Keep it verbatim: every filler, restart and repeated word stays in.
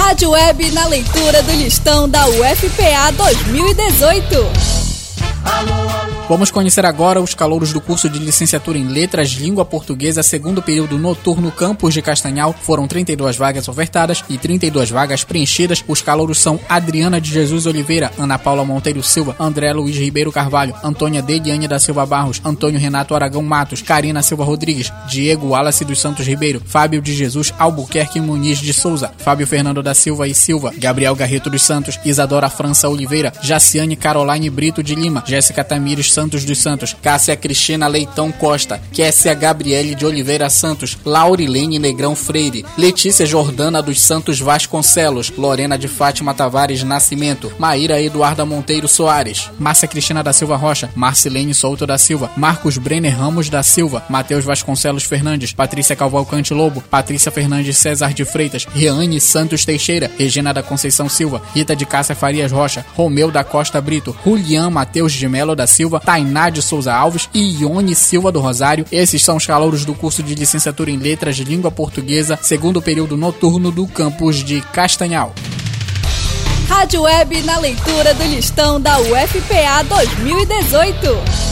Rádio Web na leitura do listão da U F P A dois mil e dezoito. Vamos conhecer agora os calouros do curso de licenciatura em Letras, Língua Portuguesa, segundo período noturno, campus de Castanhal. Foram trinta e duas vagas ofertadas e trinta e duas vagas preenchidas. Os calouros são Adriana de Jesus Oliveira, Ana Paula Monteiro Silva, André Luiz Ribeiro Carvalho, Antônia Deliane da Silva Barros, Antônio Renato Aragão Matos, Karina Silva Rodrigues, Diego Wallace dos Santos Ribeiro, Fábio de Jesus Albuquerque Muniz de Souza, Fábio Fernando da Silva e Silva, Gabriel Garreto dos Santos, Isadora França Oliveira, Jaciane Caroline Brito de Lima, Jéssica Tamires Santos dos Santos, Cássia Cristina Leitão Costa, Kessia Gabriele de Oliveira Santos, Laurilene Negrão Freire, Letícia Jordana dos Santos Vasconcelos, Lorena de Fátima Tavares Nascimento, Maíra Eduarda Monteiro Soares, Márcia Cristina da Silva Rocha, Marcilene Souto da Silva, Marcos Brenner Ramos da Silva, Matheus Vasconcelos Fernandes, Patrícia Cavalcante Lobo, Patrícia Fernandes César de Freitas, Reane Santos Teixeira, Regina da Conceição Silva, Rita de Cássia Farias Rocha, Romeu da Costa Brito, Julian Matheus de Melo da Silva, Tainá de Souza Alves e Ione Silva do Rosário. Esses são os calouros do curso de licenciatura em Letras de Língua Portuguesa, segundo período noturno do campus de Castanhal. Rádio Web na leitura do listão da U F P A dois mil e dezoito.